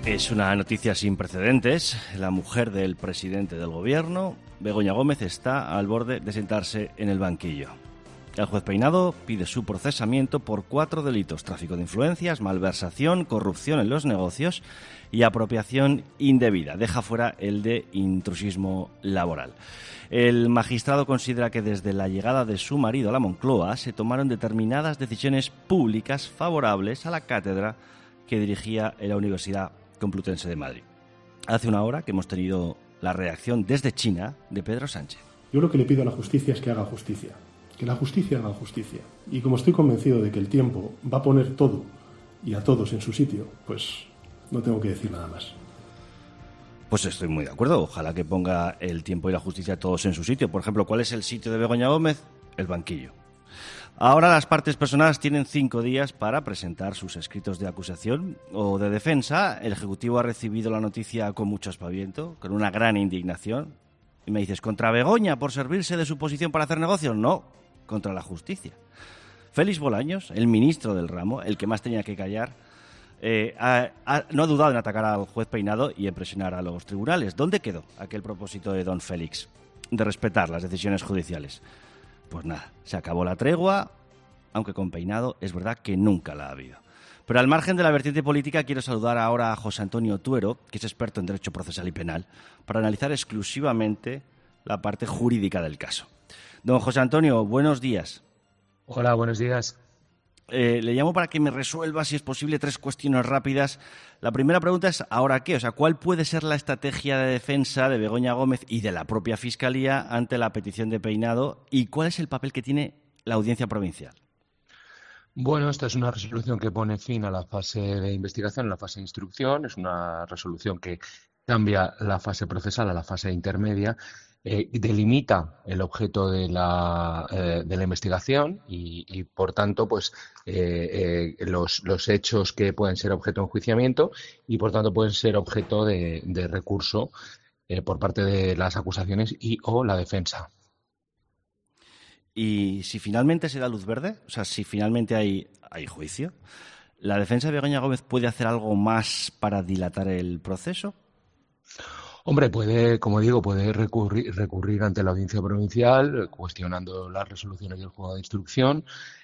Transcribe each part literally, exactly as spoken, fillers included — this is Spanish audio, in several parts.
Es una noticia sin precedentes. La mujer del presidente del gobierno, Begoña Gómez, está al borde de sentarse en el banquillo. El juez Peinado pide su procesamiento por cuatro delitos: tráfico de influencias, malversación, corrupción en los negocios y apropiación indebida. Deja fuera el de intrusismo laboral. El magistrado considera que desde la llegada de su marido a la Moncloa se tomaron determinadas decisiones públicas favorables a la cátedra que dirigía en la Universidad Complutense de Madrid. Hace una hora que hemos tenido la reacción desde China de Pedro Sánchez. Yo lo que le pido a la justicia es que haga justicia, que la justicia haga justicia. Y como estoy convencido de que el tiempo va a poner todo y a todos en su sitio, pues no tengo que decir nada más. Pues estoy muy de acuerdo. Ojalá que ponga el tiempo y la justicia todos en su sitio. Por ejemplo, ¿cuál es el sitio de Begoña Gómez? El banquillo. Ahora las partes personales tienen cinco días para presentar sus escritos de acusación o de defensa. El Ejecutivo ha recibido la noticia con mucho aspaviento, con una gran indignación. Y me dices, ¿contra Begoña por servirse de su posición para hacer negocios? No, contra la justicia. Félix Bolaños, el ministro del ramo, el que más tenía que callar, eh, ha, ha, no ha dudado en atacar al juez Peinado y en presionar a los tribunales. ¿Dónde quedó aquel propósito de don Félix de respetar las decisiones judiciales? Pues nada, se acabó la tregua, aunque con Peinado es verdad que nunca la ha habido. Pero al margen de la vertiente política, quiero saludar ahora a José Antonio Tuero, que es experto en Derecho Procesal y Penal, para analizar exclusivamente la parte jurídica del caso. Don José Antonio, buenos días. Hola, buenos días. Eh, le llamo para que me resuelva, si es posible, tres cuestiones rápidas. La primera pregunta es, ¿ahora qué? O sea, ¿cuál puede ser la estrategia de defensa de Begoña Gómez y de la propia Fiscalía ante la petición de Peinado? ¿Y cuál es el papel que tiene la Audiencia Provincial? Bueno, esta es una resolución que pone fin a la fase de investigación, a la fase de instrucción. Es una resolución que cambia la fase procesal a la fase intermedia. Eh, delimita el objeto de la, eh, de la investigación y, y, por tanto, pues eh, eh, los, los hechos que pueden ser objeto de enjuiciamiento y, por tanto, pueden ser objeto de, de recurso eh, por parte de las acusaciones y o la defensa. Y si finalmente se da luz verde, o sea, si finalmente hay, hay juicio, ¿la defensa de Begoña Gómez puede hacer algo más para dilatar el proceso? Hombre, puede, como digo, puede recurrir, recurrir ante la Audiencia Provincial cuestionando las resoluciones del juzgado de instrucción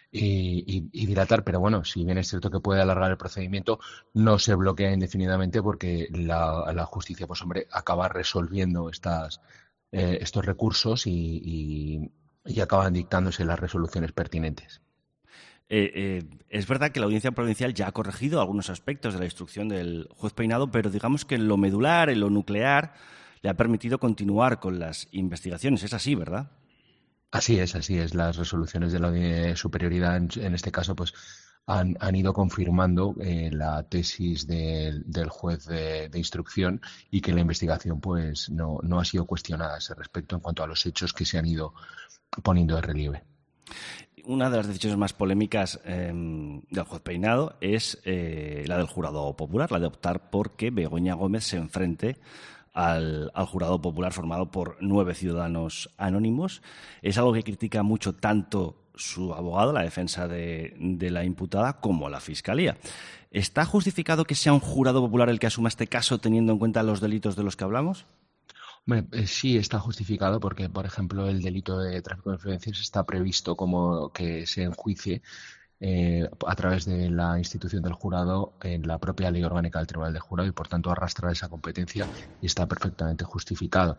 y, y, y dilatar, pero bueno, si bien es cierto que puede alargar el procedimiento, no se bloquea indefinidamente porque la, la justicia, pues hombre, acaba resolviendo estas, eh, estos recursos y, y, y acaban dictándose las resoluciones pertinentes. Eh, eh, es verdad que la Audiencia Provincial ya ha corregido algunos aspectos de la instrucción del juez Peinado, pero digamos que en lo medular, en lo nuclear, le ha permitido continuar con las investigaciones. Es así, ¿verdad? Así es, así es. Las resoluciones de la de superioridad, en, en este caso, pues han, han ido confirmando eh, la tesis de, del juez de, de instrucción y que la investigación pues no, no ha sido cuestionada a ese respecto en cuanto a los hechos que se han ido poniendo de relieve. Una de las decisiones más polémicas eh, del juez Peinado es eh, la del jurado popular, la de optar por que Begoña Gómez se enfrente al, al jurado popular formado por nueve ciudadanos anónimos. Es algo que critica mucho tanto su abogado, la defensa de, de la imputada, como la Fiscalía. ¿Está justificado que sea un jurado popular el que asuma este caso teniendo en cuenta los delitos de los que hablamos? Bueno, eh, sí está justificado porque, por ejemplo, el delito de tráfico de influencias está previsto como que se enjuicie eh, a través de la institución del jurado en la propia ley orgánica del Tribunal del Jurado y, por tanto, arrastra esa competencia y está perfectamente justificado.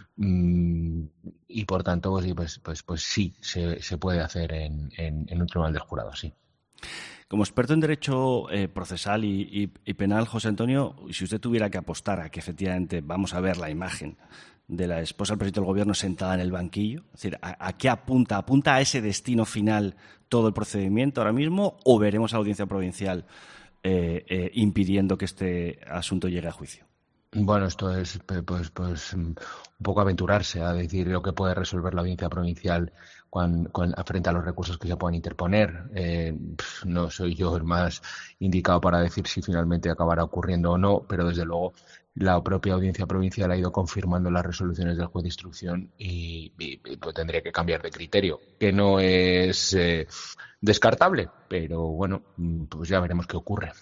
Mm, y, por tanto, pues, pues, pues, pues sí, se, se puede hacer en, en, en un Tribunal del Jurado, sí. Como experto en derecho eh, procesal y, y, y penal, José Antonio, si usted tuviera que apostar a que efectivamente vamos a ver la imagen de la esposa del presidente del gobierno sentada en el banquillo, es decir, ¿a, a qué apunta? ¿Apunta a ese destino final todo el procedimiento ahora mismo o veremos a la Audiencia Provincial eh, eh, impidiendo que este asunto llegue a juicio? Bueno, esto es pues, pues un poco aventurarse a decir lo que puede resolver la Audiencia Provincial cuando, cuando, frente a los recursos que se puedan interponer. Eh, no soy yo el más indicado para decir si finalmente acabará ocurriendo o no, pero desde luego la propia Audiencia Provincial ha ido confirmando las resoluciones del juez de instrucción y, y, y pues tendría que cambiar de criterio, que no es eh, descartable, pero bueno, pues ya veremos qué ocurre.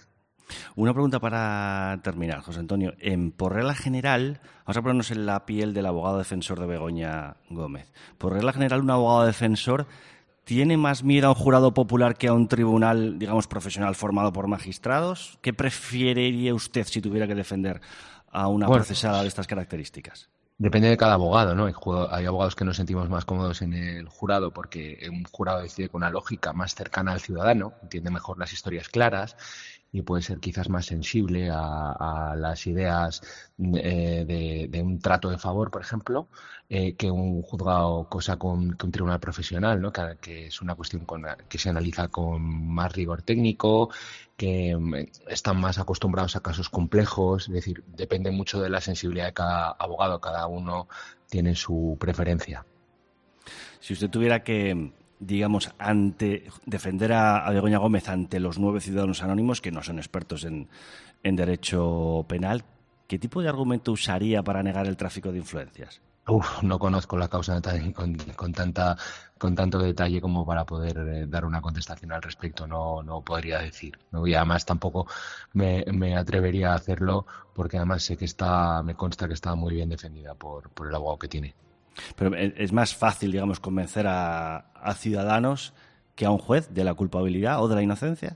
Una pregunta para terminar, José Antonio. En, por regla general, vamos a ponernos en la piel del abogado defensor de Begoña Gómez. Por regla general, un abogado defensor tiene más miedo a un jurado popular que a un tribunal, digamos, profesional formado por magistrados. ¿Qué preferiría usted si tuviera que defender a una Bueno, procesada de estas características? depende de cada abogado, ¿no? Hay, ju- hay abogados que nos sentimos más cómodos en el jurado porque un jurado decide con una lógica más cercana al ciudadano, entiende mejor las historias claras y puede ser quizás más sensible a, a las ideas eh, de, de un trato de favor, por ejemplo, eh, que un juzgado, cosa con que un tribunal profesional, ¿no? Que, que es una cuestión con la- que se analiza con más rigor técnico, que mm, están más acostumbrados a casos complejos, es decir, depende mucho de la sensibilidad de cada abogado, cada uno tiene su preferencia. Si usted tuviera que, digamos, ante defender a, a Begoña Gómez ante los nueve ciudadanos anónimos, que no son expertos en, en derecho penal, ¿qué tipo de argumento usaría para negar el tráfico de influencias? Uf, no conozco la causa tan- con, con tanta, con tanto detalle como para poder eh, dar una contestación al respecto. No, no podría decir, ¿no? Y además tampoco me, me atrevería a hacerlo porque además sé que está, me consta que está muy bien defendida por, por el abogado que tiene. Pero es es más fácil, digamos, convencer a, a ciudadanos que a un juez de la culpabilidad o de la inocencia.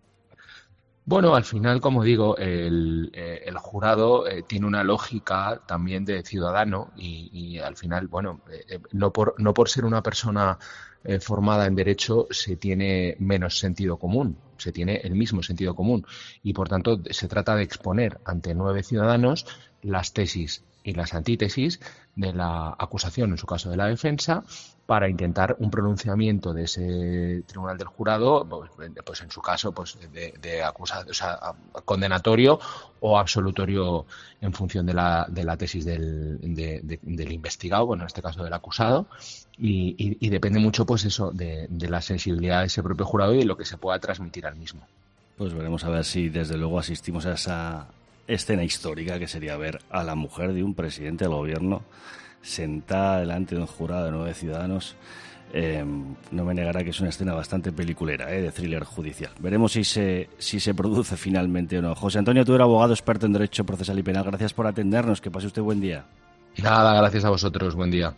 Bueno, al final, como digo, el, eh, el jurado eh, tiene una lógica también de ciudadano y, y al final, bueno, eh, eh, no por, no por ser una persona eh, formada en derecho se tiene menos sentido común, se tiene el mismo sentido común y por tanto se trata de exponer ante nueve ciudadanos las tesis y las antítesis de la acusación, en su caso de la defensa, para intentar un pronunciamiento de ese tribunal del jurado, pues, pues en su caso, pues de, de acusado, o sea, condenatorio o absolutorio en función de la, de la tesis del, de, de, del investigado, bueno, en este caso del acusado, y, y, y depende mucho, pues eso, de, de la sensibilidad de ese propio jurado y de lo que se pueda transmitir al mismo. Pues veremos a ver si desde luego asistimos a esa escena histórica que sería ver a la mujer de un presidente del gobierno sentada delante de un jurado de nueve ciudadanos. Eh, no me negará que es una escena bastante peliculera, eh, de thriller judicial. Veremos si se, si se produce finalmente o no. José Antonio, tú eres abogado experto en derecho procesal y penal. Gracias por atendernos. Que pase usted buen día. Nada, gracias a vosotros. Buen día.